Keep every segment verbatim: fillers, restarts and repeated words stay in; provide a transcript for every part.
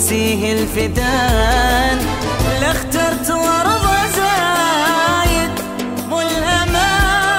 نسيه الفدان. لا اخترت ورض زايد ملهمة،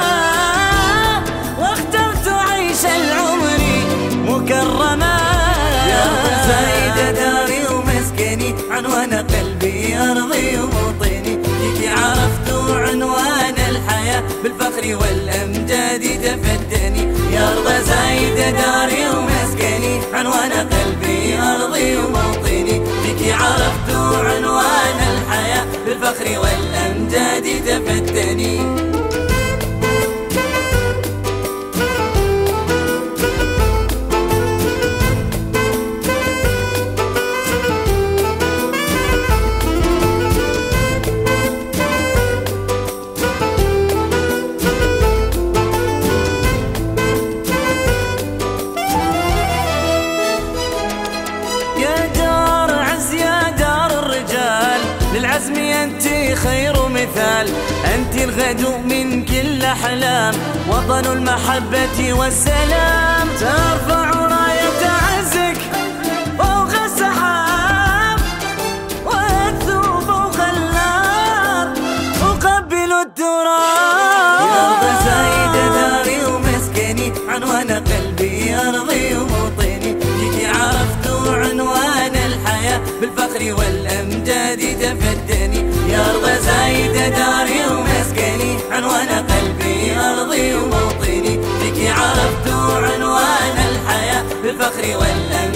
واخترت عيش العمر مكرمة. يا أرض زايدة داري ومسكني، عنوان قلبي أرضي وموطني، فيكي عرفت عنوان الحياة، بالفخر والأمجاد تفدني. يا أرض زايدة داري ومسكني، عنوان قلبي أرضي وموطني، فيكي عرفت عنوان الحياة، بالفخر والأمجاد تفدني. للعزم أنت خير مثال، أنت الغدو من كل أحلام، وطن المحبة والسلام. ترفع راية عزك فوق السحاب، وأثو فوق النار أقبل التراب. يا أرض زايدة داري ومسكني، عنوان قلبي أرضي وموطني، فيكي عرفت عنوان الحياة، بالفخر والأمجاد تفدني. يا أرض زايدة داري ومسكني، عنوان قلبي أرضي وموطني، فيكي عرفت عنوان الحياة، بالفخر والأمجاد